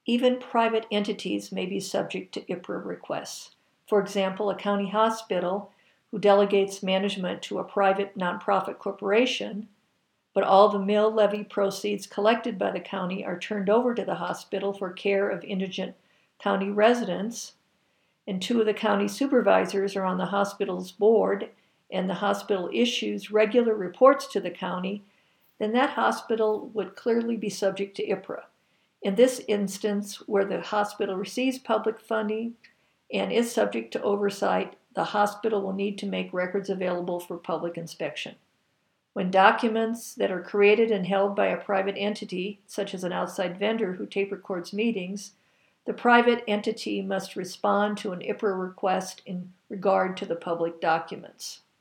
Even private entities may be subject to IPRA requests. For example, a county hospital who delegates management to a private nonprofit corporation, but all the mill levy proceeds collected by the county are turned over to the hospital for care of indigent county residents, and two of the county supervisors are on the hospital's board, and the hospital issues regular reports to the county, then that hospital would clearly be subject to IPRA. In this instance, where the hospital receives public funding and is subject to oversight, the hospital will need to make records available for public inspection. When documents that are created and held by a private entity, such as an outside vendor who tape records meetings, the private entity must respond to an IPRA request in regard to the public documents.